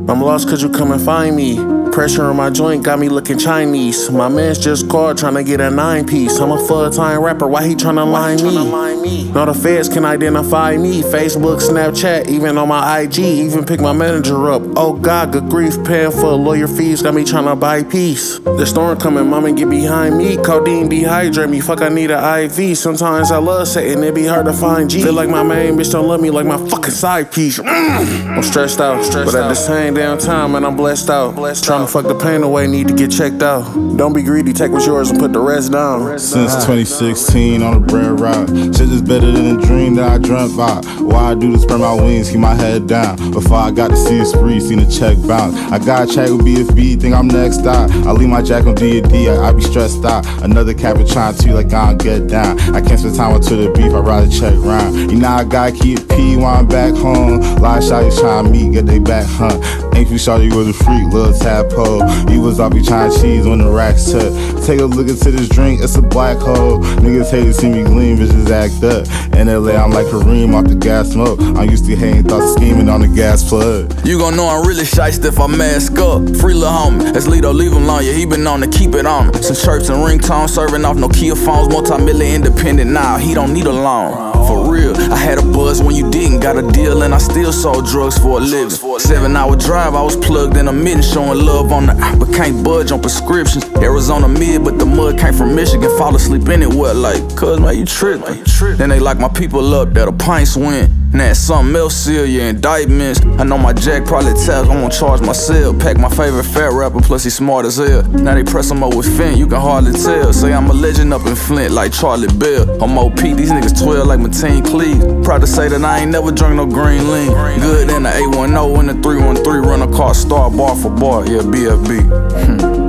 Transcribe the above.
I'm lost, could you come and find me? Pressure on my joint got me looking Chinese. My man's just called tryna get a 9-piece. I'm a full-time rapper, why he tryna line me? No, the feds can identify me. Facebook, Snapchat, even on my IG. Even pick my manager up. Oh God, good grief, paying for lawyer fees got me tryna buy peace. The storm coming, mama get behind me. Codeine dehydrate me, fuck I need an IV. Sometimes I love setting, it be hard to find G. Feel like my main bitch don't love me like my fucking side piece. I'm stressed out, but at the same damn time, man, I'm blessed out. Tryna fuck the pain away, need to get checked out. Don't be greedy, take what's yours and put the rest down. Since 2016 on the bread route, shit is better than a dream that I dreamt about. Why I do to spread my wings, keep my head down. Before I got to see a spree, seen a check bounce. I got a check with BFB, think I'm next out. I leave my jack on D&D, I be stressed out. Another cap is trying to like I don't get down. I can't spend time until the beef, I'd rather check round. You know I gotta keep P while I'm back home. Lot of shawty's trying to meet, get they back hunt. Ain't you shawty was a freak, little tadpole. You was off be trying cheese when the racks took. Take a look into this drink, it's a black hole. Niggas hate to see me gleam, bitches act up. In LA, I'm like Kareem off the gas smoke. I'm used to hating thoughts scheming on the gas plug. You gon' know I'm really shiced if I mask up. Free lil' homie, that's Lito, leave him alone. Yeah, he been on to keep it on. Some chirps and ringtones, serving off Nokia phones. Multi-million independent now, he don't need a loan. For real, I had a buzz when you didn't. Got a deal and I still sold drugs for a living. 7-hour drive, I was plugged in a mitten, showing love on the app, but can't budge on prescriptions. Arizona mid, but the mud came from Michigan. Fall asleep in it, what like, cuz man, you trippin'. Then they lock my people up that a pints win. And that's something else, seal your indictments. I know my jack probably taps, I won't charge myself. Pack my favorite fat rapper, plus he smart as hell. Now they press him up with Finn, you can hardly tell. Say I'm a legend up in Flint like Charlie Bell. I'm OP, these niggas 12 like Mateen Cleave. Proud to say that I ain't never drunk no green lean. Good in the 810 and the 313, run a car, star bar for bar, yeah, BFB.